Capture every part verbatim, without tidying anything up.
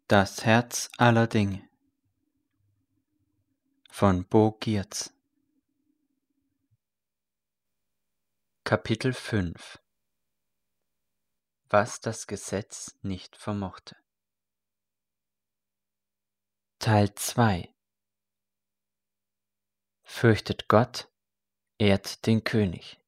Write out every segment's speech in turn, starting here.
Das Herz aller Dinge von Bo Giertz. Kapitel fünf. Was das Gesetz nicht vermochte. Teil zwei. Fürchtet Gott, ehrt den König.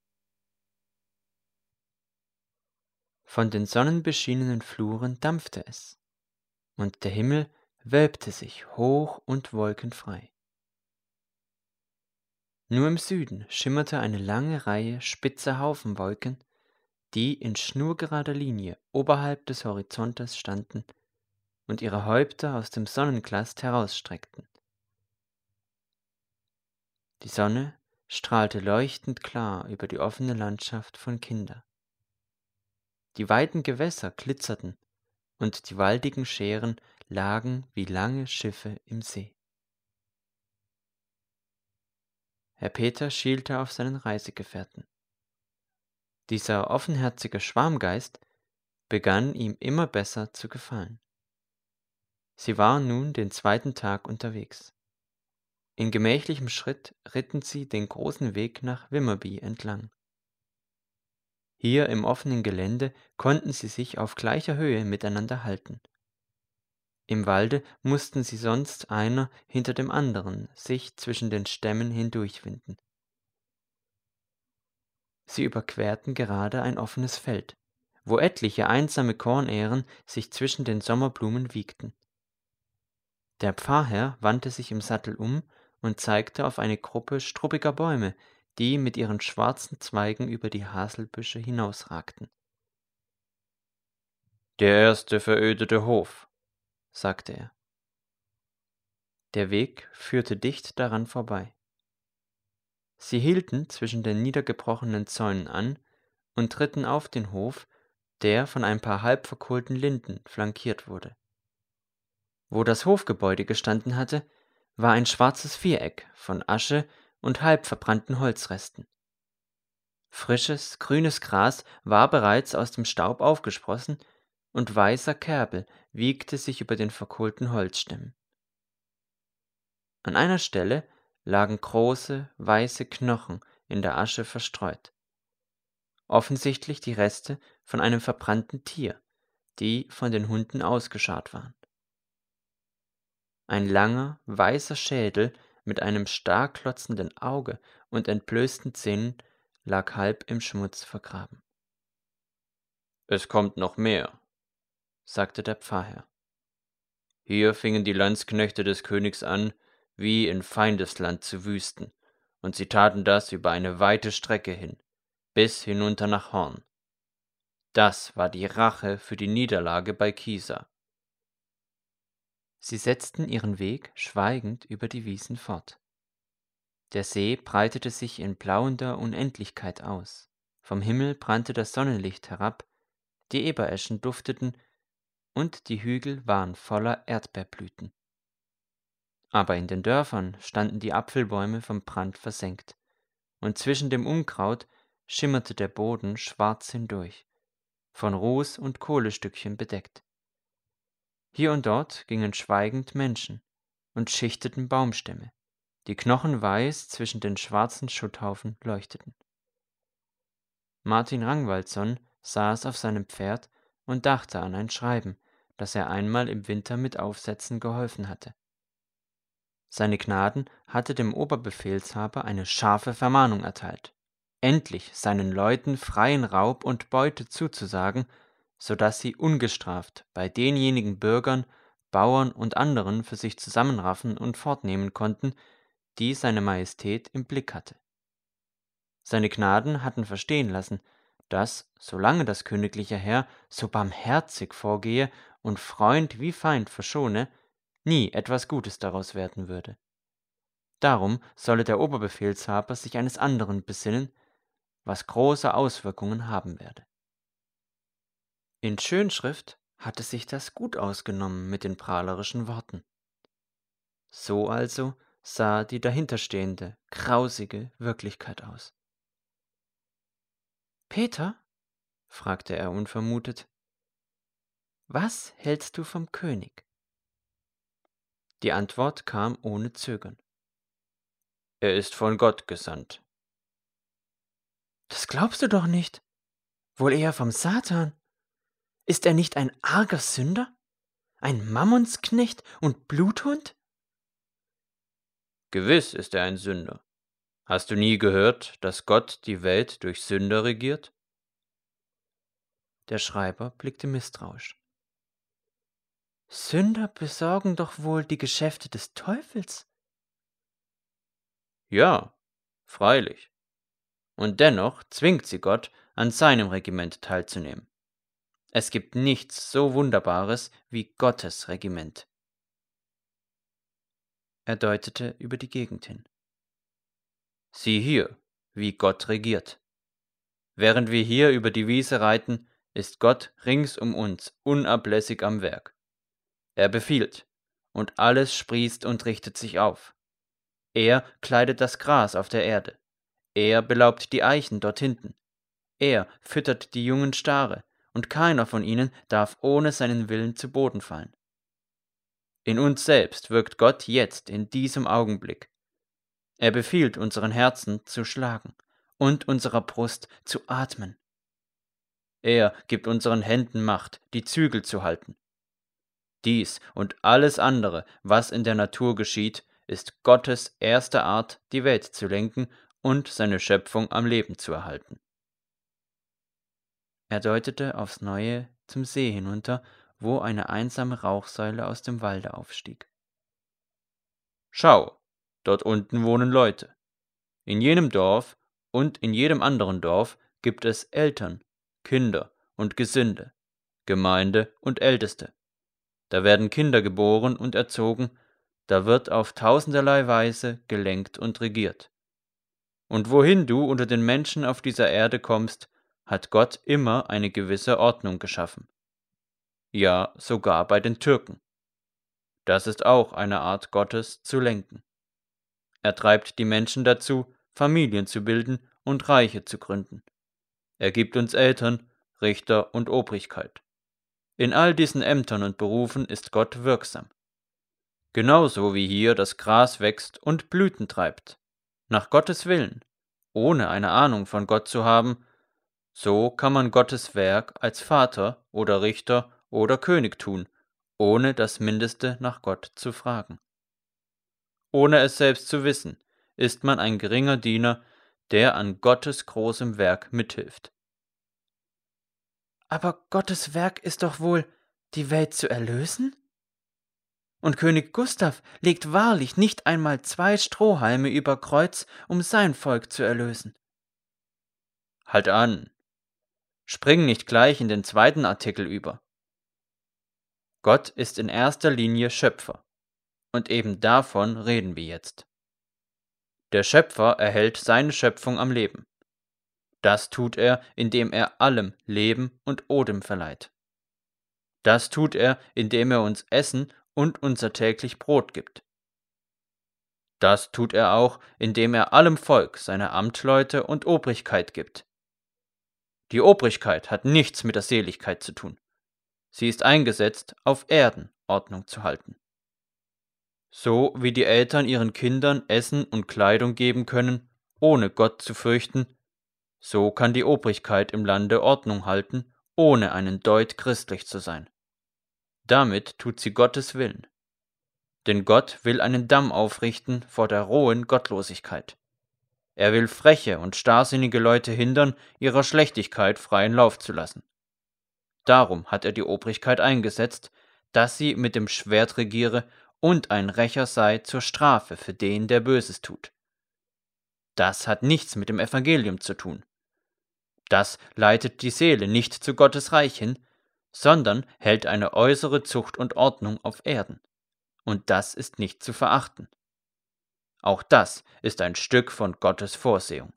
Von den sonnenbeschienenen Fluren dampfte es, und der Himmel wölbte sich hoch und wolkenfrei. Nur im Süden schimmerte eine lange Reihe spitzer Haufenwolken, die in schnurgerader Linie oberhalb des Horizontes standen und ihre Häupter aus dem Sonnenglast herausstreckten. Die Sonne strahlte leuchtend klar über die offene Landschaft von Kinda. Die weiten Gewässer glitzerten, und die waldigen Schären lagen wie lange Schiffe im See. Herr Peter schielte auf seinen Reisegefährten. Dieser offenherzige Schwarmgeist begann ihm immer besser zu gefallen. Sie waren nun den zweiten Tag unterwegs. In gemächlichem Schritt ritten sie den großen Weg nach Wimmerby entlang. Hier im offenen Gelände konnten sie sich auf gleicher Höhe miteinander halten. Im Walde mussten sie sonst einer hinter dem anderen sich zwischen den Stämmen hindurchwinden. Sie überquerten gerade ein offenes Feld, wo etliche einsame Kornähren sich zwischen den Sommerblumen wiegten. Der Pfarrherr wandte sich im Sattel um und zeigte auf eine Gruppe struppiger Bäume, die mit ihren schwarzen Zweigen über die Haselbüsche hinausragten. »Der erste verödete Hof«, sagte er. Der Weg führte dicht daran vorbei. Sie hielten zwischen den niedergebrochenen Zäunen an und ritten auf den Hof, der von ein paar halbverkohlten Linden flankiert wurde. Wo das Hofgebäude gestanden hatte, war ein schwarzes Viereck von Asche und halb verbrannten Holzresten. Frisches, grünes Gras war bereits aus dem Staub aufgesprossen, und weißer Kerbel wiegte sich über den verkohlten Holzstämmen. An einer Stelle lagen große, weiße Knochen in der Asche verstreut. Offensichtlich die Reste von einem verbrannten Tier, die von den Hunden ausgeschart waren. Ein langer, weißer Schädel mit einem stark klotzenden Auge und entblößten Zähnen lag halb im Schmutz vergraben. »Es kommt noch mehr«, sagte der Pfarrherr. »Hier fingen die Landsknechte des Königs an, wie in Feindesland zu wüsten, und sie taten das über eine weite Strecke hin, bis hinunter nach Horn. Das war die Rache für die Niederlage bei Kisa.« Sie setzten ihren Weg schweigend über die Wiesen fort. Der See breitete sich in blauender Unendlichkeit aus. Vom Himmel brannte das Sonnenlicht herab, die Ebereschen dufteten und die Hügel waren voller Erdbeerblüten. Aber in den Dörfern standen die Apfelbäume vom Brand versenkt, und zwischen dem Unkraut schimmerte der Boden schwarz hindurch, von Ruß und Kohlestückchen bedeckt. Hier und dort gingen schweigend Menschen und schichteten Baumstämme, die knochenweiß zwischen den schwarzen Schutthaufen leuchteten. Martin Rangwaldson saß auf seinem Pferd und dachte an ein Schreiben, das er einmal im Winter mit Aufsätzen geholfen hatte. Seine Gnaden hatte dem Oberbefehlshaber eine scharfe Vermahnung erteilt, endlich seinen Leuten freien Raub und Beute zuzusagen, so dass sie ungestraft bei denjenigen Bürgern, Bauern und anderen für sich zusammenraffen und fortnehmen konnten, die seine Majestät im Blick hatte. Seine Gnaden hatten verstehen lassen, dass, solange das königliche Heer so barmherzig vorgehe und Freund wie Feind verschone, nie etwas Gutes daraus werden würde. Darum solle der Oberbefehlshaber sich eines anderen besinnen, was große Auswirkungen haben werde. In Schönschrift hatte sich das gut ausgenommen mit den prahlerischen Worten. So also sah die dahinterstehende, grausige Wirklichkeit aus. »Peter?« fragte er unvermutet. was hältst du vom König?" Die Antwort kam ohne Zögern: „Er ist von Gott gesandt." "Das glaubst du doch nicht. Wohl eher vom Satan. Ist er nicht ein arger Sünder? Ein Mammonsknecht und Bluthund?" Gewiss ist er ein Sünder. Hast du nie gehört, dass Gott die Welt durch Sünder regiert? Der Schreiber blickte misstrauisch. "Sünder besorgen doch wohl die Geschäfte des Teufels?" Ja, freilich. Und dennoch zwingt sie Gott, an seinem Regiment teilzunehmen. Es gibt nichts so Wunderbares wie Gottes Regiment. Er deutete über die Gegend hin. Sieh hier, wie Gott regiert. Während wir hier über die Wiese reiten, ist Gott rings um uns unablässig am Werk. Er befiehlt, und alles sprießt und richtet sich auf. Er kleidet das Gras auf der Erde. Er belaubt die Eichen dort hinten. Er füttert die jungen Stare, und keiner von ihnen darf ohne seinen Willen zu Boden fallen. In uns selbst wirkt Gott jetzt in diesem Augenblick. Er befiehlt unseren Herzen zu schlagen und unserer Brust zu atmen. Er gibt unseren Händen Macht, die Zügel zu halten. Dies und alles andere, was in der Natur geschieht, ist Gottes erste Art, die Welt zu lenken und seine Schöpfung am Leben zu erhalten. Er deutete aufs Neue zum See hinunter, wo eine einsame Rauchsäule aus dem Walde aufstieg. Schau, dort unten wohnen Leute. In jenem Dorf und in jedem anderen Dorf gibt es Eltern, Kinder und Gesinde, Gemeinde und Älteste. Da werden Kinder geboren und erzogen, da wird auf tausenderlei Weise gelenkt und regiert. Und wohin du unter den Menschen auf dieser Erde kommst, hat Gott immer eine gewisse Ordnung geschaffen. Ja, sogar bei den Türken. Das ist auch eine Art Gottes zu lenken. Er treibt die Menschen dazu, Familien zu bilden und Reiche zu gründen. Er gibt uns Eltern, Richter und Obrigkeit. In all diesen Ämtern und Berufen ist Gott wirksam. Genauso wie hier das Gras wächst und Blüten treibt, nach Gottes Willen, ohne eine Ahnung von Gott zu haben, so kann man Gottes Werk als Vater oder Richter oder König tun, ohne das Mindeste nach Gott zu fragen. Ohne es selbst zu wissen, ist man ein geringer Diener, der an Gottes großem Werk mithilft. Aber Gottes Werk ist doch wohl, die Welt zu erlösen? Und König Gustav legt wahrlich nicht einmal zwei Strohhalme über Kreuz, um sein Volk zu erlösen. Halt an! Spring nicht gleich in den zweiten Artikel über. Gott ist in erster Linie Schöpfer, und eben davon reden wir jetzt. Der Schöpfer erhält seine Schöpfung am Leben. Das tut er, indem er allem Leben und Odem verleiht. Das tut er, indem er uns Essen und unser täglich Brot gibt. Das tut er auch, indem er allem Volk seine Amtleute und Obrigkeit gibt. Die Obrigkeit hat nichts mit der Seligkeit zu tun. Sie ist eingesetzt, auf Erden Ordnung zu halten. So wie die Eltern ihren Kindern Essen und Kleidung geben können, ohne Gott zu fürchten, so kann die Obrigkeit im Lande Ordnung halten, ohne einen Deut christlich zu sein. Damit tut sie Gottes Willen. Denn Gott will einen Damm aufrichten vor der rohen Gottlosigkeit. Er will freche und starrsinnige Leute hindern, ihrer Schlechtigkeit freien Lauf zu lassen. Darum hat er die Obrigkeit eingesetzt, dass sie mit dem Schwert regiere und ein Rächer sei zur Strafe für den, der Böses tut. Das hat nichts mit dem Evangelium zu tun. Das leitet die Seele nicht zu Gottes Reich hin, sondern hält eine äußere Zucht und Ordnung auf Erden. Und das ist nicht zu verachten. Auch das ist ein Stück von Gottes Vorsehung.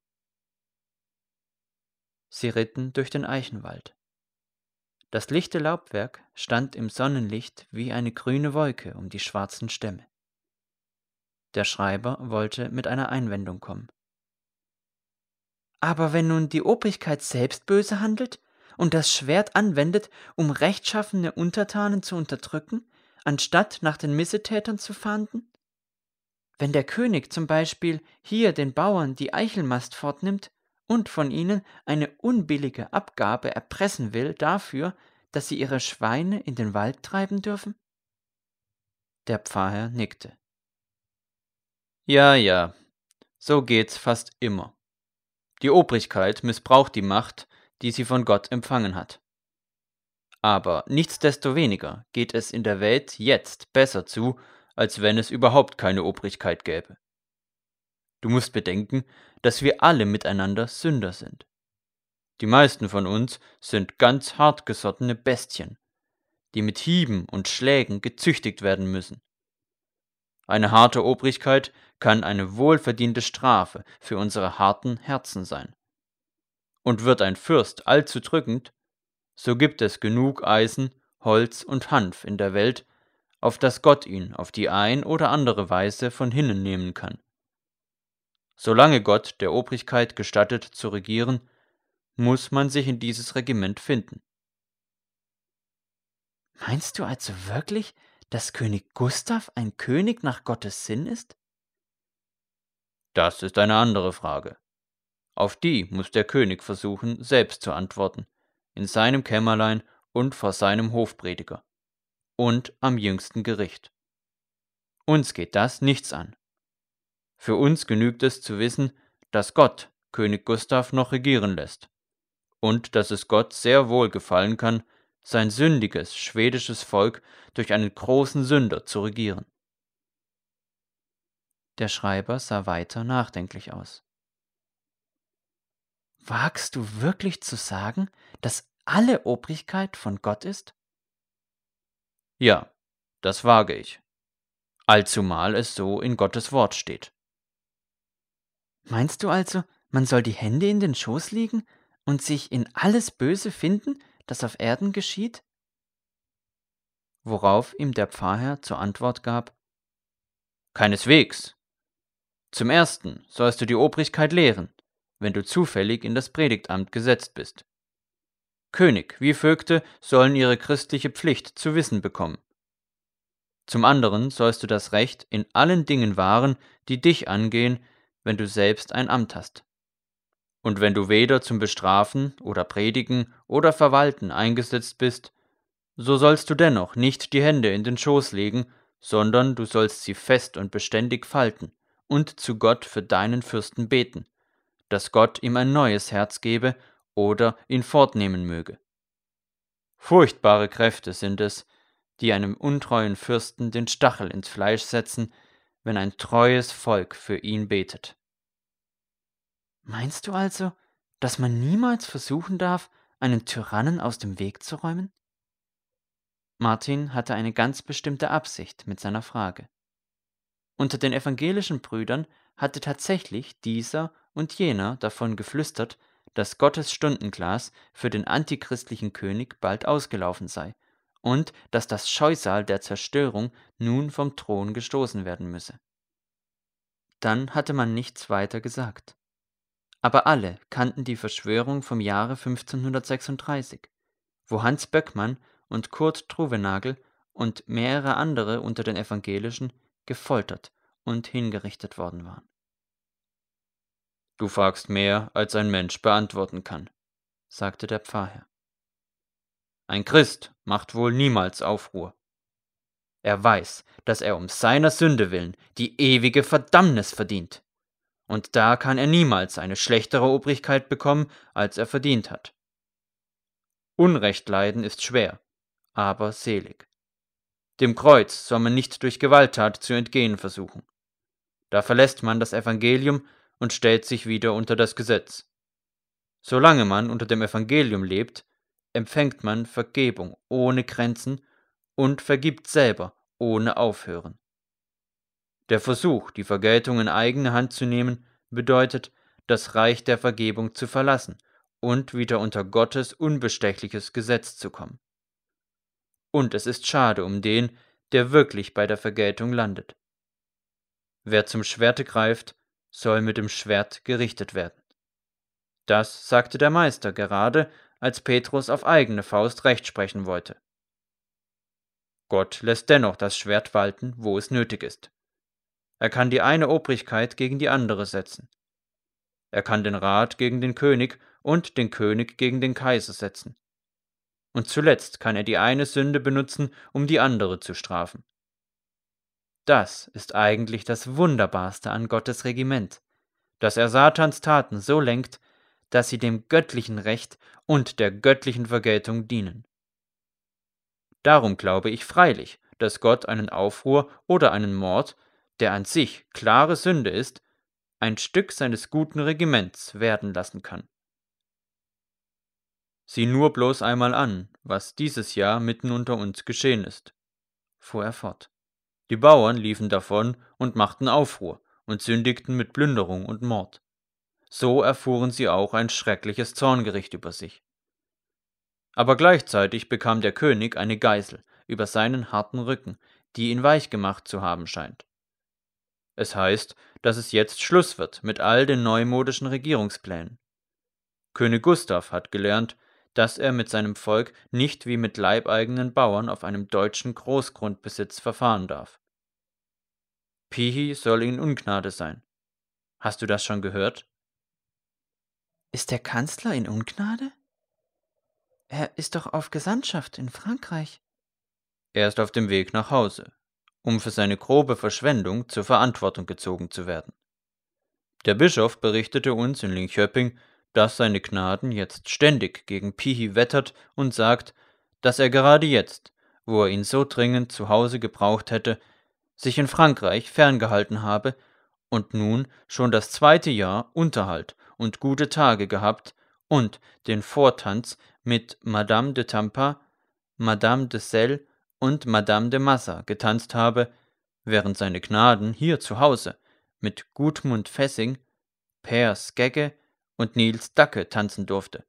Sie ritten durch den Eichenwald. Das lichte Laubwerk stand im Sonnenlicht wie eine grüne Wolke um die schwarzen Stämme. Der Schreiber wollte mit einer Einwendung kommen. Aber wenn nun die Obrigkeit selbst böse handelt und das Schwert anwendet, um rechtschaffene Untertanen zu unterdrücken, anstatt nach den Missetätern zu fahnden? Wenn der König zum Beispiel hier den Bauern die Eichelmast fortnimmt und von ihnen eine unbillige Abgabe erpressen will dafür, dass sie ihre Schweine in den Wald treiben dürfen? Der Pfarrherr nickte. Ja, ja, so geht's fast immer. Die Obrigkeit missbraucht die Macht, die sie von Gott empfangen hat. Aber nichtsdestoweniger geht es in der Welt jetzt besser zu, als wenn es überhaupt keine Obrigkeit gäbe. Du musst bedenken, dass wir alle miteinander Sünder sind. Die meisten von uns sind ganz hartgesottene Bestien, die mit Hieben und Schlägen gezüchtigt werden müssen. Eine harte Obrigkeit kann eine wohlverdiente Strafe für unsere harten Herzen sein. Und wird ein Fürst allzu drückend, so gibt es genug Eisen, Holz und Hanf in der Welt, auf das Gott ihn auf die ein oder andere Weise von hinnen nehmen kann. Solange Gott der Obrigkeit gestattet zu regieren, muss man sich in dieses Regiment finden. Meinst du also wirklich, dass König Gustav ein König nach Gottes Sinn ist? Das ist eine andere Frage. Auf die muss der König versuchen, selbst zu antworten, in seinem Kämmerlein und vor seinem Hofprediger und am jüngsten Gericht. Uns geht das nichts an. Für uns genügt es zu wissen, dass Gott König Gustav noch regieren lässt und dass es Gott sehr wohl gefallen kann, sein sündiges schwedisches Volk durch einen großen Sünder zu regieren. Der Schreiber sah weiter nachdenklich aus. Wagst du wirklich zu sagen, dass alle Obrigkeit von Gott ist? Ja, das wage ich. Allzumal es so in Gottes Wort steht. Meinst du also, man soll die Hände in den Schoß legen und sich in alles Böse finden, das auf Erden geschieht? Worauf ihm der Pfarrherr zur Antwort gab: Keineswegs. Zum Ersten sollst du die Obrigkeit lehren, wenn du zufällig in das Predigtamt gesetzt bist. König wie Vögte sollen ihre christliche Pflicht zu wissen bekommen. Zum anderen sollst du das Recht in allen Dingen wahren, die dich angehen, wenn du selbst ein Amt hast. Und wenn du weder zum Bestrafen oder Predigen oder Verwalten eingesetzt bist, so sollst du dennoch nicht die Hände in den Schoß legen, sondern du sollst sie fest und beständig falten und zu Gott für deinen Fürsten beten, dass Gott ihm ein neues Herz gebe oder ihn fortnehmen möge. Furchtbare Kräfte sind es, die einem untreuen Fürsten den Stachel ins Fleisch setzen, wenn ein treues Volk für ihn betet. Meinst du also, dass man niemals versuchen darf, einen Tyrannen aus dem Weg zu räumen? Martin hatte eine ganz bestimmte Absicht mit seiner Frage. Unter den evangelischen Brüdern hatte tatsächlich dieser und jener davon geflüstert, dass Gottes Stundenglas für den antichristlichen König bald ausgelaufen sei und dass das Scheusal der Zerstörung nun vom Thron gestoßen werden müsse. Dann hatte man nichts weiter gesagt. Aber alle kannten die Verschwörung vom Jahre fünfzehnhundertsechsunddreißig, wo Hans Böckmann und Kurt Truvenagel und mehrere andere unter den Evangelischen gefoltert und hingerichtet worden waren. Du fragst mehr, als ein Mensch beantworten kann, sagte der Pfarrherr. Ein Christ macht wohl niemals Aufruhr. Er weiß, dass er um seiner Sünde willen die ewige Verdammnis verdient. Und da kann er niemals eine schlechtere Obrigkeit bekommen, als er verdient hat. Unrecht leiden ist schwer, aber selig. Dem Kreuz soll man nicht durch Gewalttat zu entgehen versuchen. Da verlässt man das Evangelium und stellt sich wieder unter das Gesetz. Solange man unter dem Evangelium lebt, empfängt man Vergebung ohne Grenzen und vergibt selber ohne Aufhören. Der Versuch, die Vergeltung in eigene Hand zu nehmen, bedeutet, das Reich der Vergebung zu verlassen und wieder unter Gottes unbestechliches Gesetz zu kommen. Und es ist schade um den, der wirklich bei der Vergeltung landet. Wer zum Schwerte greift, soll mit dem Schwert gerichtet werden. Das sagte der Meister gerade, als Petrus auf eigene Faust Recht sprechen wollte. Gott lässt dennoch das Schwert walten, wo es nötig ist. Er kann die eine Obrigkeit gegen die andere setzen. Er kann den Rat gegen den König und den König gegen den Kaiser setzen. Und zuletzt kann er die eine Sünde benutzen, um die andere zu strafen. Das ist eigentlich das Wunderbarste an Gottes Regiment, dass er Satans Taten so lenkt, dass sie dem göttlichen Recht und der göttlichen Vergeltung dienen. Darum glaube ich freilich, dass Gott einen Aufruhr oder einen Mord, der an sich klare Sünde ist, ein Stück seines guten Regiments werden lassen kann. Sieh nur bloß einmal an, was dieses Jahr mitten unter uns geschehen ist, fuhr er fort. Die Bauern liefen davon und machten Aufruhr und sündigten mit Plünderung und Mord. So erfuhren sie auch ein schreckliches Zorngericht über sich. Aber gleichzeitig bekam der König eine Geißel über seinen harten Rücken, die ihn weich gemacht zu haben scheint. Es heißt, dass es jetzt Schluss wird mit all den neumodischen Regierungsplänen. König Gustav hat gelernt, dass er mit seinem Volk nicht wie mit leibeigenen Bauern auf einem deutschen Großgrundbesitz verfahren darf. Pihi soll in Ungnade sein. Hast du das schon gehört? Ist der Kanzler in Ungnade? Er ist doch auf Gesandtschaft in Frankreich. Er ist auf dem Weg nach Hause, um für seine grobe Verschwendung zur Verantwortung gezogen zu werden. Der Bischof berichtete uns in Linköping, dass seine Gnaden jetzt ständig gegen Pihi wettert und sagt, dass er gerade jetzt, wo er ihn so dringend zu Hause gebraucht hätte, sich in Frankreich ferngehalten habe und nun schon das zweite Jahr Unterhalt und gute Tage gehabt und den Vortanz mit Madame de Tampa, Madame de Selle und Madame de Massa getanzt habe, während seine Gnaden hier zu Hause mit Gudmund Fessing, Per Skegge und Niels Dacke tanzen durfte.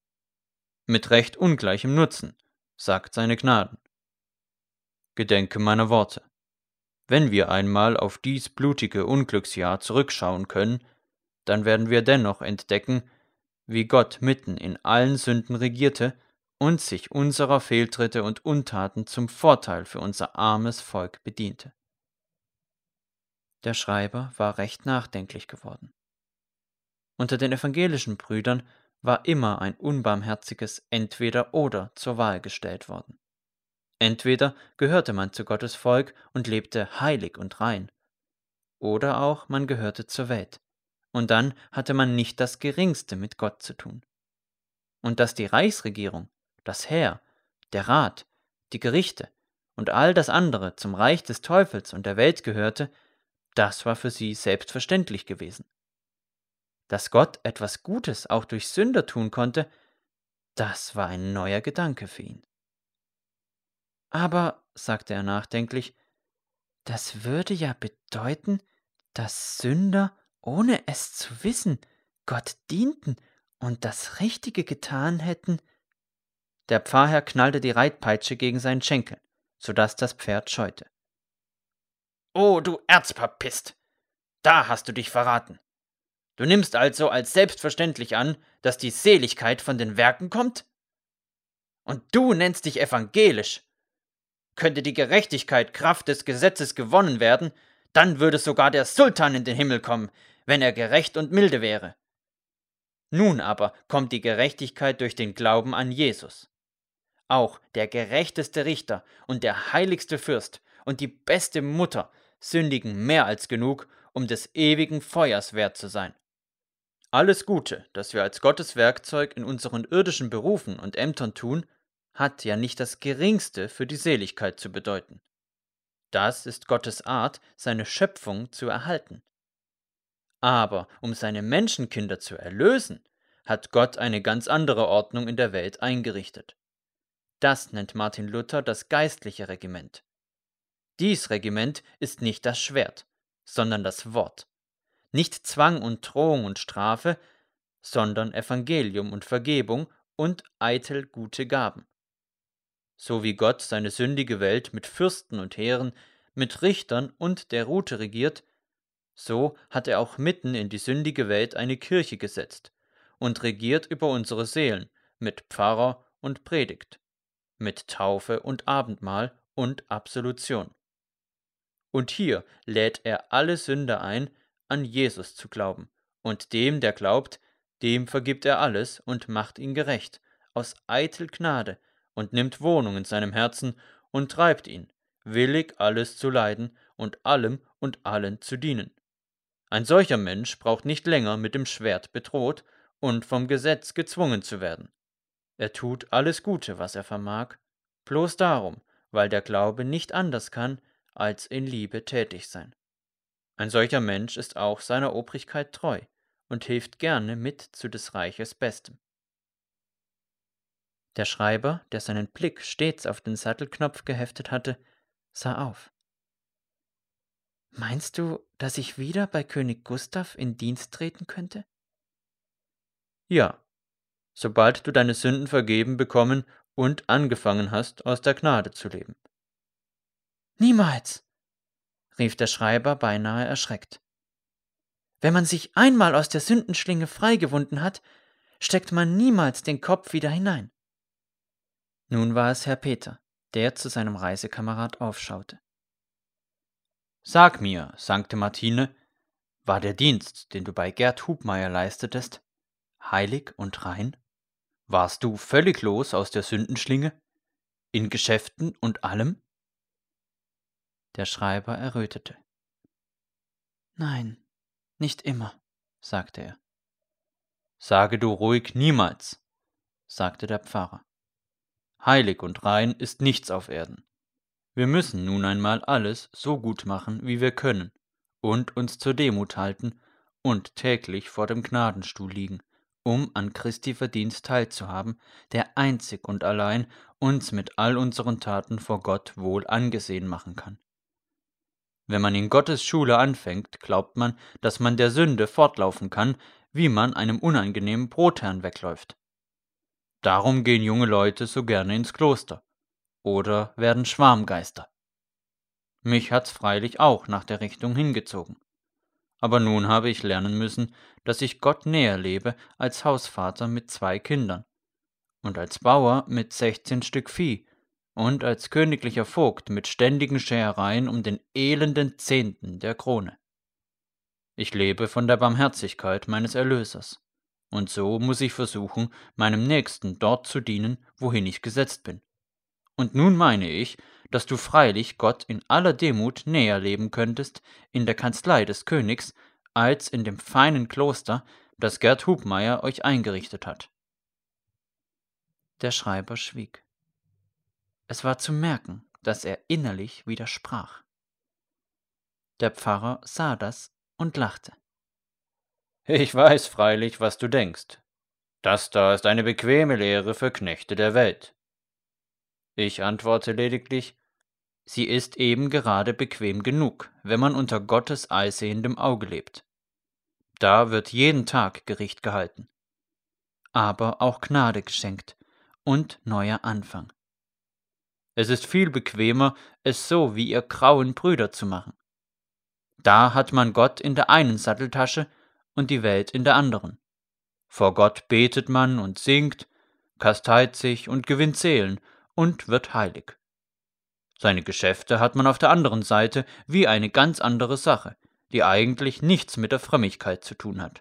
Mit recht ungleichem Nutzen, sagt seine Gnaden. Gedenke meiner Worte. Wenn wir einmal auf dies blutige Unglücksjahr zurückschauen können, dann werden wir dennoch entdecken, wie Gott mitten in allen Sünden regierte und sich unserer Fehltritte und Untaten zum Vorteil für unser armes Volk bediente. Der Schreiber war recht nachdenklich geworden. Unter den evangelischen Brüdern war immer ein unbarmherziges Entweder-Oder zur Wahl gestellt worden. Entweder gehörte man zu Gottes Volk und lebte heilig und rein, oder auch man gehörte zur Welt, und dann hatte man nicht das Geringste mit Gott zu tun. Und dass die Reichsregierung, das Heer, der Rat, die Gerichte und all das andere zum Reich des Teufels und der Welt gehörte, das war für sie selbstverständlich gewesen. Dass Gott etwas Gutes auch durch Sünder tun konnte, das war ein neuer Gedanke für ihn. Aber, sagte er nachdenklich, das würde ja bedeuten, dass Sünder, ohne es zu wissen, Gott dienten und das Richtige getan hätten. Der Pfarrherr knallte die Reitpeitsche gegen seinen Schenkel, so daß das Pferd scheute. »Oh, du Erzpapist! Da hast du dich verraten! Du nimmst also als selbstverständlich an, dass die Seligkeit von den Werken kommt? Und du nennst dich evangelisch! Könnte die Gerechtigkeit Kraft des Gesetzes gewonnen werden, dann würde sogar der Sultan in den Himmel kommen, wenn er gerecht und milde wäre. Nun aber kommt die Gerechtigkeit durch den Glauben an Jesus. Auch der gerechteste Richter und der heiligste Fürst und die beste Mutter sündigen mehr als genug, um des ewigen Feuers wert zu sein. Alles Gute, das wir als Gottes Werkzeug in unseren irdischen Berufen und Ämtern tun, hat ja nicht das Geringste für die Seligkeit zu bedeuten. Das ist Gottes Art, seine Schöpfung zu erhalten. Aber um seine Menschenkinder zu erlösen, hat Gott eine ganz andere Ordnung in der Welt eingerichtet. Das nennt Martin Luther das geistliche Regiment. Dies Regiment ist nicht das Schwert, sondern das Wort. Nicht Zwang und Drohung und Strafe, sondern Evangelium und Vergebung und eitel gute Gaben. So wie Gott seine sündige Welt mit Fürsten und Heeren, mit Richtern und der Rute regiert, so hat er auch mitten in die sündige Welt eine Kirche gesetzt und regiert über unsere Seelen mit Pfarrer und Predigt, mit Taufe und Abendmahl und Absolution. Und hier lädt er alle Sünder ein, an Jesus zu glauben, und dem, der glaubt, dem vergibt er alles und macht ihn gerecht, aus eitel Gnade, und nimmt Wohnung in seinem Herzen und treibt ihn, willig alles zu leiden und allem und allen zu dienen. Ein solcher Mensch braucht nicht länger mit dem Schwert bedroht und vom Gesetz gezwungen zu werden. Er tut alles Gute, was er vermag, bloß darum, weil der Glaube nicht anders kann, als in Liebe tätig sein. Ein solcher Mensch ist auch seiner Obrigkeit treu und hilft gerne mit zu des Reiches Bestem. Der Schreiber, der seinen Blick stets auf den Sattelknopf geheftet hatte, sah auf. »Meinst du, dass ich wieder bei König Gustav in Dienst treten könnte?« »Ja, sobald du deine Sünden vergeben bekommen und angefangen hast, aus der Gnade zu leben.« »Niemals«, rief der Schreiber beinahe erschreckt. »Wenn man sich einmal aus der Sündenschlinge freigewunden hat, steckt man niemals den Kopf wieder hinein.« Nun war es Herr Peter, der zu seinem Reisekamerad aufschaute. »Sag mir«, sagte Martine, »war der Dienst, den du bei Gerd Hubmeier leistetest, heilig und rein? Warst du völlig los aus der Sündenschlinge? In Geschäften und allem?« Der Schreiber errötete. »Nein, nicht immer«, sagte er. »Sage du ruhig niemals«, sagte der Pfarrer. »Heilig und rein ist nichts auf Erden. Wir müssen nun einmal alles so gut machen, wie wir können, und uns zur Demut halten und täglich vor dem Gnadenstuhl liegen, um an Christi Verdienst teilzuhaben, der einzig und allein uns mit all unseren Taten vor Gott wohl angesehen machen kann. Wenn man in Gottes Schule anfängt, glaubt man, dass man der Sünde fortlaufen kann, wie man einem unangenehmen Brotherrn wegläuft. Darum gehen junge Leute so gerne ins Kloster oder werden Schwarmgeister. Mich hat's freilich auch nach der Richtung hingezogen. Aber nun habe ich lernen müssen, dass ich Gott näher lebe als Hausvater mit zwei Kindern und als Bauer mit sechzehn Stück Vieh und als königlicher Vogt mit ständigen Scherereien um den elenden Zehnten der Krone. Ich lebe von der Barmherzigkeit meines Erlösers, und so muss ich versuchen, meinem Nächsten dort zu dienen, wohin ich gesetzt bin. Und nun meine ich, dass du freilich Gott in aller Demut näher leben könntest in der Kanzlei des Königs, als in dem feinen Kloster, das Gerd Hubmeier euch eingerichtet hat.« Der Schreiber schwieg. Es war zu merken, dass er innerlich widersprach. Der Pfarrer sah das und lachte. »Ich weiß freilich, was du denkst. Das da ist eine bequeme Lehre für Knechte der Welt.« Ich antworte lediglich, sie ist eben gerade bequem genug, wenn man unter Gottes allsehendem Auge lebt. Da wird jeden Tag Gericht gehalten, aber auch Gnade geschenkt und neuer Anfang. Es ist viel bequemer, es so wie ihr grauen Brüder zu machen. Da hat man Gott in der einen Satteltasche und die Welt in der anderen. Vor Gott betet man und singt, kasteit sich und gewinnt Seelen und wird heilig. Seine Geschäfte hat man auf der anderen Seite wie eine ganz andere Sache, die eigentlich nichts mit der Frömmigkeit zu tun hat.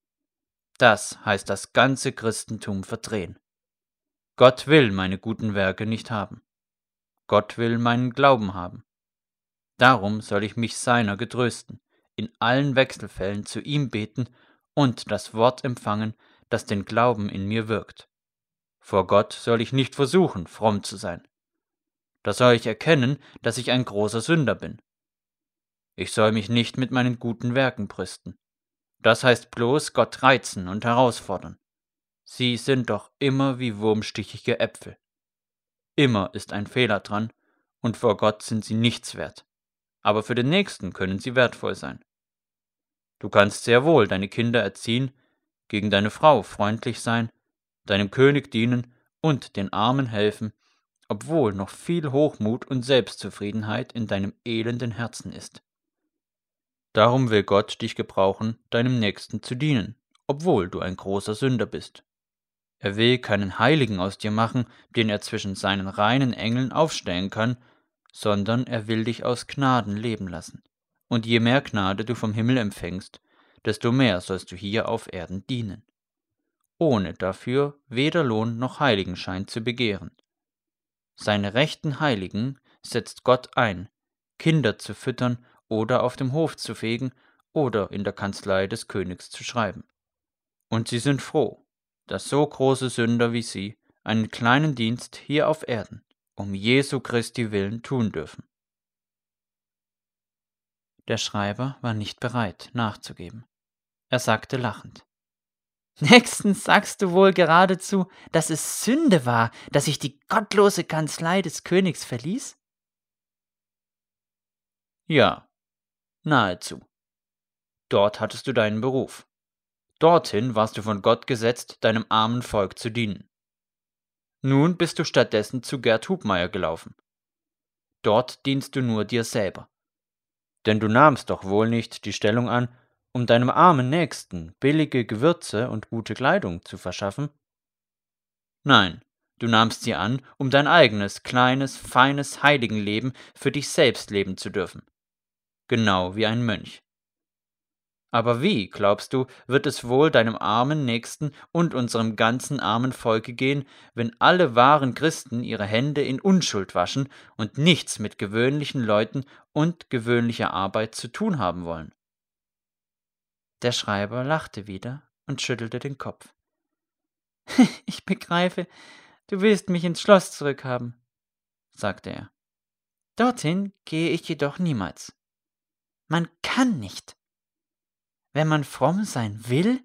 Das heißt das ganze Christentum verdrehen. Gott will meine guten Werke nicht haben. Gott will meinen Glauben haben. Darum soll ich mich seiner getrösten, in allen Wechselfällen zu ihm beten und das Wort empfangen, das den Glauben in mir wirkt. Vor Gott soll ich nicht versuchen, fromm zu sein. Da soll ich erkennen, dass ich ein großer Sünder bin. Ich soll mich nicht mit meinen guten Werken brüsten. Das heißt bloß Gott reizen und herausfordern. Sie sind doch immer wie wurmstichige Äpfel. Immer ist ein Fehler dran, und vor Gott sind sie nichts wert. Aber für den Nächsten können sie wertvoll sein. Du kannst sehr wohl deine Kinder erziehen, gegen deine Frau freundlich sein, deinem König dienen und den Armen helfen, obwohl noch viel Hochmut und Selbstzufriedenheit in deinem elenden Herzen ist. Darum will Gott dich gebrauchen, deinem Nächsten zu dienen, obwohl du ein großer Sünder bist. Er will keinen Heiligen aus dir machen, den er zwischen seinen reinen Engeln aufstellen kann, sondern er will dich aus Gnaden leben lassen. Und je mehr Gnade du vom Himmel empfängst, desto mehr sollst du hier auf Erden dienen, ohne dafür weder Lohn noch Heiligenschein zu begehren. Seine rechten Heiligen setzt Gott ein, Kinder zu füttern oder auf dem Hof zu fegen oder in der Kanzlei des Königs zu schreiben. Und sie sind froh, dass so große Sünder wie sie einen kleinen Dienst hier auf Erden um Jesu Christi willen tun dürfen. Der Schreiber war nicht bereit, nachzugeben. Er sagte lachend: »Nächstens sagst du wohl geradezu, dass es Sünde war, dass ich die gottlose Kanzlei des Königs verließ?« Ja, nahezu. Dort hattest du deinen Beruf. Dorthin warst du von Gott gesetzt, deinem armen Volk zu dienen. Nun bist du stattdessen zu Gerd Hubmeier gelaufen. Dort dienst du nur dir selber. Denn du nahmst doch wohl nicht die Stellung an, um deinem armen Nächsten billige Gewürze und gute Kleidung zu verschaffen? Nein, du nahmst sie an, um dein eigenes, kleines, feines Heiligenleben für dich selbst leben zu dürfen. Genau wie ein Mönch. Aber wie, glaubst du, wird es wohl deinem armen Nächsten und unserem ganzen armen Volke gehen, wenn alle wahren Christen ihre Hände in Unschuld waschen und nichts mit gewöhnlichen Leuten und gewöhnlicher Arbeit zu tun haben wollen? Der Schreiber lachte wieder und schüttelte den Kopf. »Ich begreife, du willst mich ins Schloss zurückhaben«, sagte er. »Dorthin gehe ich jedoch niemals. Man kann nicht. Wenn man fromm sein will?«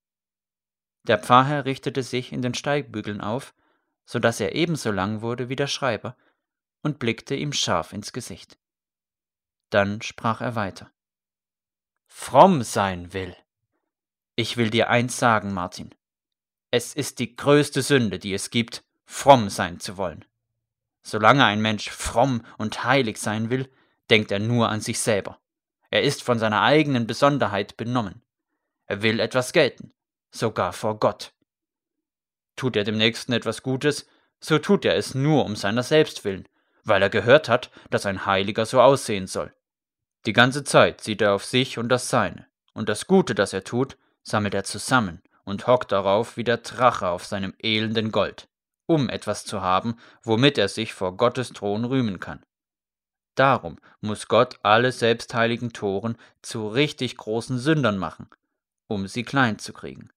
Der Pfarrherr richtete sich in den Steigbügeln auf, so dass er ebenso lang wurde wie der Schreiber, und blickte ihm scharf ins Gesicht. Dann sprach er weiter. »Fromm sein will. Ich will dir eins sagen, Martin. Es ist die größte Sünde, die es gibt, fromm sein zu wollen. Solange ein Mensch fromm und heilig sein will, denkt er nur an sich selber. Er ist von seiner eigenen Besonderheit benommen. Er will etwas gelten, sogar vor Gott. Tut er dem Nächsten etwas Gutes, so tut er es nur um seiner selbst willen, weil er gehört hat, dass ein Heiliger so aussehen soll. Die ganze Zeit sieht er auf sich und das Seine, und das Gute, das er tut, sammelt er zusammen und hockt darauf wie der Drache auf seinem elenden Gold, um etwas zu haben, womit er sich vor Gottes Thron rühmen kann. Darum muss Gott alle selbstheiligen Toren zu richtig großen Sündern machen, um sie klein zu kriegen.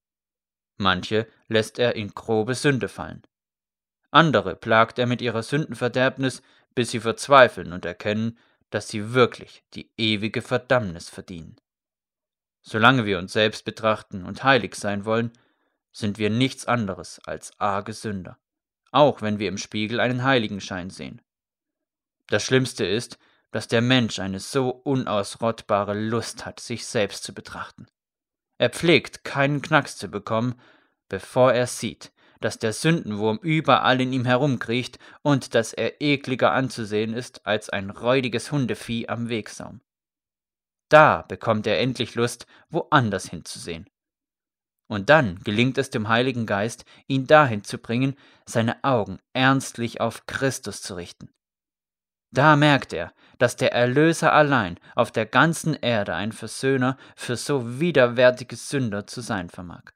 Manche lässt er in grobe Sünde fallen. Andere plagt er mit ihrer Sündenverderbnis, bis sie verzweifeln und erkennen, dass sie wirklich die ewige Verdammnis verdienen. Solange wir uns selbst betrachten und heilig sein wollen, sind wir nichts anderes als arge Sünder, auch wenn wir im Spiegel einen Heiligenschein sehen. Das Schlimmste ist, dass der Mensch eine so unausrottbare Lust hat, sich selbst zu betrachten. Er pflegt, keinen Knacks zu bekommen, bevor er sieht, dass der Sündenwurm überall in ihm herumkriecht und dass er ekliger anzusehen ist als ein räudiges Hundevieh am Wegsaum. Da bekommt er endlich Lust, woanders hinzusehen. Und dann gelingt es dem Heiligen Geist, ihn dahin zu bringen, seine Augen ernstlich auf Christus zu richten. Da merkt er, dass der Erlöser allein auf der ganzen Erde ein Versöhner für so widerwärtige Sünder zu sein vermag.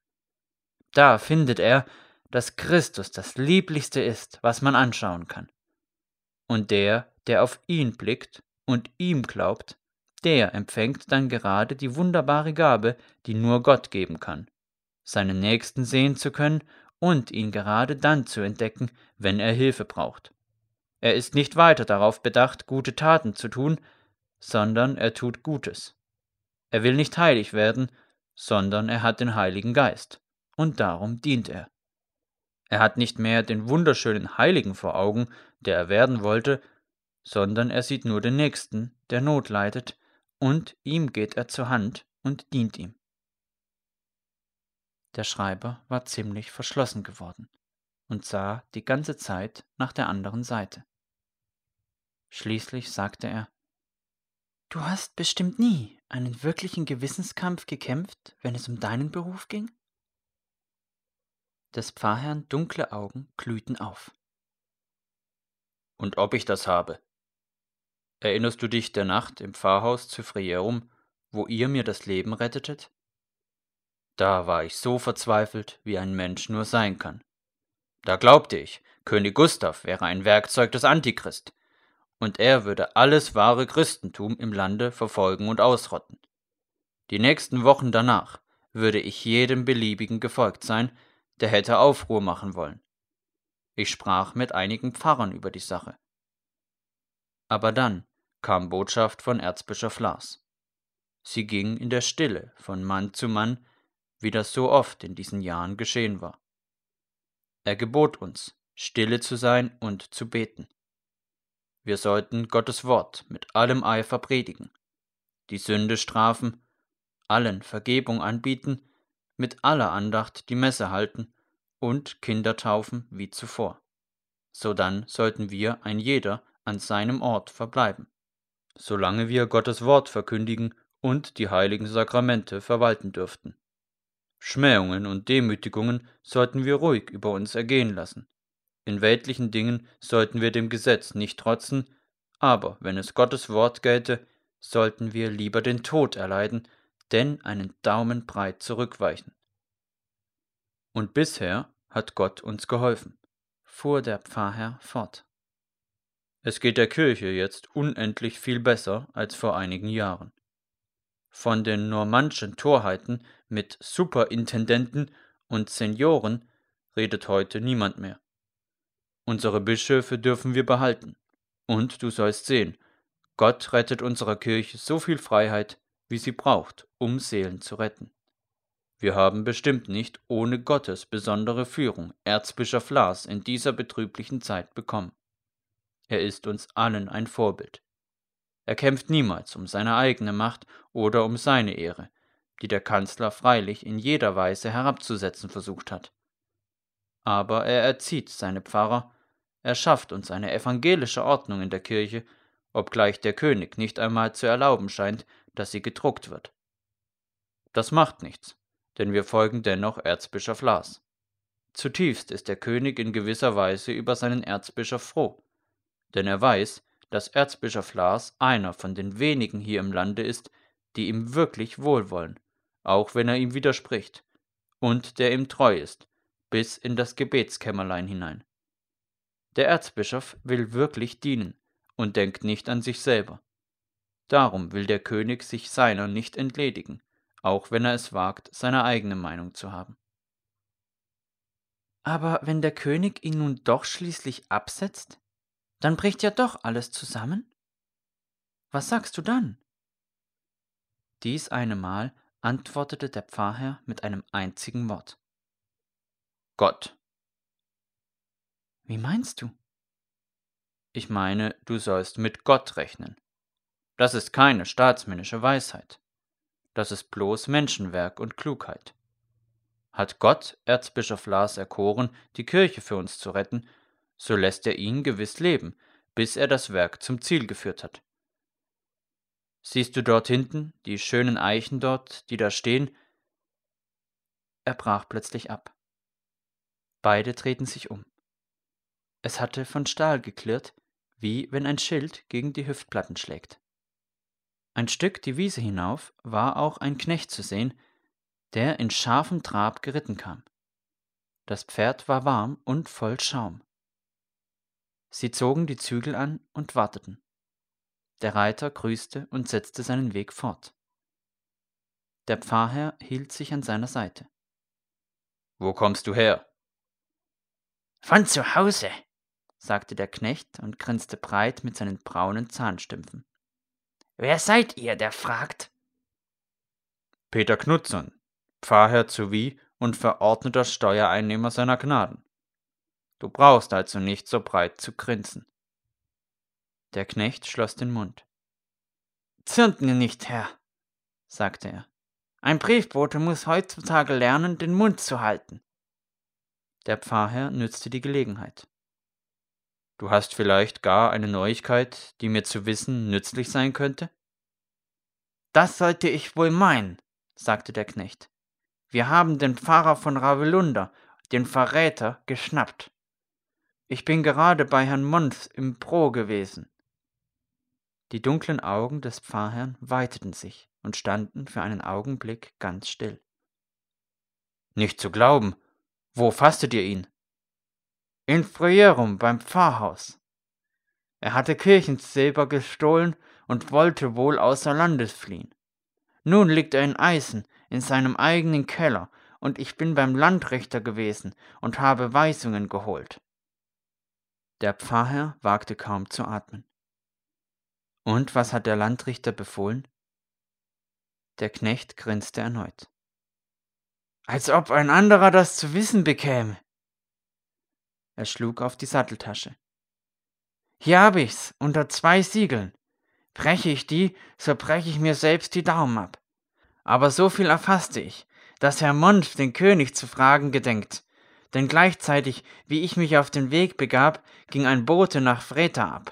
Da findet er, dass Christus das Lieblichste ist, was man anschauen kann. Und der, der auf ihn blickt und ihm glaubt, der empfängt dann gerade die wunderbare Gabe, die nur Gott geben kann, seinen Nächsten sehen zu können und ihn gerade dann zu entdecken, wenn er Hilfe braucht. Er ist nicht weiter darauf bedacht, gute Taten zu tun, sondern er tut Gutes. Er will nicht heilig werden, sondern er hat den Heiligen Geist, und darum dient er. Er hat nicht mehr den wunderschönen Heiligen vor Augen, der er werden wollte, sondern er sieht nur den Nächsten, der Not leidet, und ihm geht er zur Hand und dient ihm. Der Schreiber war ziemlich verschlossen geworden und sah die ganze Zeit nach der anderen Seite. Schließlich sagte er: »Du hast bestimmt nie einen wirklichen Gewissenskampf gekämpft, wenn es um deinen Beruf ging?« Des Pfarrherrn dunkle Augen glühten auf. Und ob ich das habe? Erinnerst du dich der Nacht im Pfarrhaus zu Frierum, wo ihr mir das Leben rettetet? Da war ich so verzweifelt, wie ein Mensch nur sein kann. Da glaubte ich, König Gustav wäre ein Werkzeug des Antichrist, und er würde alles wahre Christentum im Lande verfolgen und ausrotten. Die nächsten Wochen danach würde ich jedem beliebigen gefolgt sein, der hätte Aufruhr machen wollen. Ich sprach mit einigen Pfarrern über die Sache. Aber dann kam Botschaft von Erzbischof Lars. Sie ging in der Stille von Mann zu Mann, wie das so oft in diesen Jahren geschehen war. Er gebot uns, stille zu sein und zu beten. Wir sollten Gottes Wort mit allem Eifer predigen, die Sünde strafen, allen Vergebung anbieten, mit aller Andacht die Messe halten und Kinder taufen wie zuvor. Sodann sollten wir ein jeder an seinem Ort verbleiben, solange wir Gottes Wort verkündigen und die heiligen Sakramente verwalten dürften. Schmähungen und Demütigungen sollten wir ruhig über uns ergehen lassen. In weltlichen Dingen sollten wir dem Gesetz nicht trotzen, aber wenn es Gottes Wort gelte, sollten wir lieber den Tod erleiden, denn einen Daumen breit zurückweichen. Und bisher hat Gott uns geholfen, fuhr der Pfarrherr fort. Es geht der Kirche jetzt unendlich viel besser als vor einigen Jahren. Von den normannschen Torheiten mit Superintendenten und Senioren redet heute niemand mehr. Unsere Bischöfe dürfen wir behalten. Und du sollst sehen, Gott rettet unserer Kirche so viel Freiheit, wie sie braucht, um Seelen zu retten. Wir haben bestimmt nicht ohne Gottes besondere Führung Erzbischof Lars in dieser betrüblichen Zeit bekommen. Er ist uns allen ein Vorbild. Er kämpft niemals um seine eigene Macht oder um seine Ehre, die der Kanzler freilich in jeder Weise herabzusetzen versucht hat. Aber er erzieht seine Pfarrer, er schafft uns eine evangelische Ordnung in der Kirche, obgleich der König nicht einmal zu erlauben scheint, dass sie gedruckt wird. Das macht nichts, denn wir folgen dennoch Erzbischof Lars. Zutiefst ist der König in gewisser Weise über seinen Erzbischof froh, denn er weiß, dass Erzbischof Lars einer von den wenigen hier im Lande ist, die ihm wirklich wohlwollen, auch wenn er ihm widerspricht, und der ihm treu ist, bis in das Gebetskämmerlein hinein. Der Erzbischof will wirklich dienen und denkt nicht an sich selber. Darum will der König sich seiner nicht entledigen, auch wenn er es wagt, seine eigene Meinung zu haben. Aber wenn der König ihn nun doch schließlich absetzt, dann bricht ja doch alles zusammen? Was sagst du dann? Dies eine Mal antwortete der Pfarrherr mit einem einzigen Wort. Gott. Wie meinst du? Ich meine, du sollst mit Gott rechnen. Das ist keine staatsmännische Weisheit. Das ist bloß Menschenwerk und Klugheit. Hat Gott Erzbischof Lars erkoren, die Kirche für uns zu retten, so lässt er ihn gewiss leben, bis er das Werk zum Ziel geführt hat. Siehst du dort hinten, die schönen Eichen dort, die da stehen? Er brach plötzlich ab. Beide drehten sich um. Es hatte von Stahl geklirrt, wie wenn ein Schild gegen die Hüftplatten schlägt. Ein Stück die Wiese hinauf war auch ein Knecht zu sehen, der in scharfem Trab geritten kam. Das Pferd war warm und voll Schaum. Sie zogen die Zügel an und warteten. Der Reiter grüßte und setzte seinen Weg fort. Der Pfarrherr hielt sich an seiner Seite. »Wo kommst du her?« »Von zu Hause«, sagte der Knecht und grinste breit mit seinen braunen Zahnstümpfen. »Wer seid ihr, der fragt?« »Peter Knutzon, Pfarrherr zu Wie und verordneter Steuereinnehmer seiner Gnaden. Du brauchst also nicht so breit zu grinsen.« Der Knecht schloss den Mund. »Zürnt mir nicht, Herr«, sagte er. »Ein Briefbote muss heutzutage lernen, den Mund zu halten.« Der Pfarrherr nützte die Gelegenheit. »Du hast vielleicht gar eine Neuigkeit, die mir zu wissen nützlich sein könnte?« »Das sollte ich wohl meinen«, sagte der Knecht. »Wir haben den Pfarrer von Ravelynder, den Verräter, geschnappt. Ich bin gerade bei Herrn Mons im Pro gewesen.« Die dunklen Augen des Pfarrherrn weiteten sich und standen für einen Augenblick ganz still. »Nicht zu glauben. Wo fasstet ihr ihn?« »In Frierum beim Pfarrhaus. Er hatte Kirchensilber gestohlen und wollte wohl außer Landes fliehen. Nun liegt er in Eisen in seinem eigenen Keller, und ich bin beim Landrichter gewesen und habe Weisungen geholt.« Der Pfarrherr wagte kaum zu atmen. »Und was hat der Landrichter befohlen?« Der Knecht grinste erneut. »Als ob ein anderer das zu wissen bekäme.« Er schlug auf die Satteltasche. »Hier hab ich's, unter zwei Siegeln. Breche ich die, so breche ich mir selbst die Daumen ab. Aber so viel erfasste ich, dass Herr Monf den König zu fragen gedenkt, denn gleichzeitig, wie ich mich auf den Weg begab, ging ein Bote nach Vreta ab.«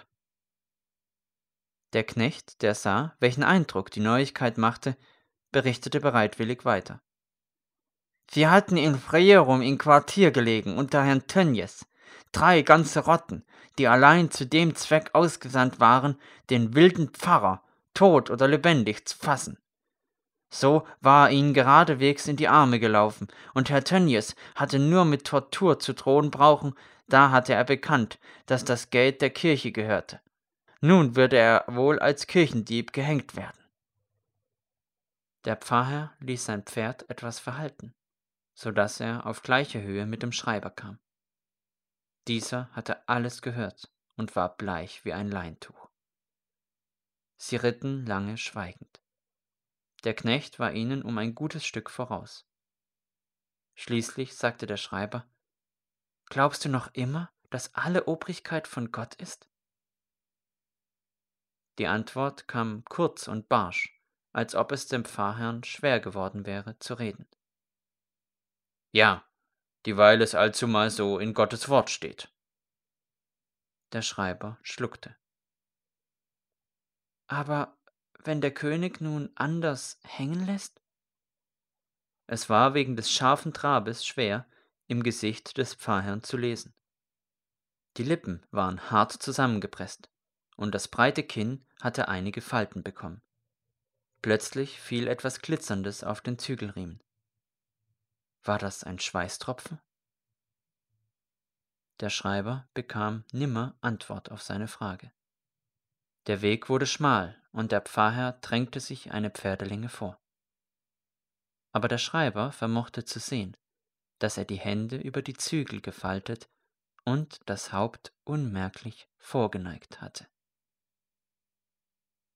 Der Knecht, der sah, welchen Eindruck die Neuigkeit machte, berichtete bereitwillig weiter. »Sie hatten in Frierum in Quartier gelegen unter Herrn Tönjes, drei ganze Rotten, die allein zu dem Zweck ausgesandt waren, den wilden Pfarrer, tot oder lebendig, zu fassen. So war er ihnen geradewegs in die Arme gelaufen, und Herr Tönjes hatte nur mit Tortur zu drohen brauchen, da hatte er bekannt, dass das Geld der Kirche gehörte. Nun würde er wohl als Kirchendieb gehängt werden.« Der Pfarrherr ließ sein Pferd etwas verhalten, so dass er auf gleiche Höhe mit dem Schreiber kam. Dieser hatte alles gehört und war bleich wie ein Leintuch. Sie ritten lange schweigend. Der Knecht war ihnen um ein gutes Stück voraus. Schließlich sagte der Schreiber: »Glaubst du noch immer, dass alle Obrigkeit von Gott ist?« Die Antwort kam kurz und barsch, als ob es dem Pfarrherrn schwer geworden wäre, zu reden. »Ja, dieweil es allzumal so in Gottes Wort steht.« Der Schreiber schluckte. »Aber wenn der König nun anders hängen lässt?« Es war wegen des scharfen Trabes schwer, im Gesicht des Pfarrherrn zu lesen. Die Lippen waren hart zusammengepresst, und das breite Kinn hatte einige Falten bekommen. Plötzlich fiel etwas Glitzerndes auf den Zügelriemen. War das ein Schweißtropfen? Der Schreiber bekam nimmer Antwort auf seine Frage. Der Weg wurde schmal, und der Pfarrherr drängte sich eine Pferdelänge vor. Aber der Schreiber vermochte zu sehen, dass er die Hände über die Zügel gefaltet und das Haupt unmerklich vorgeneigt hatte.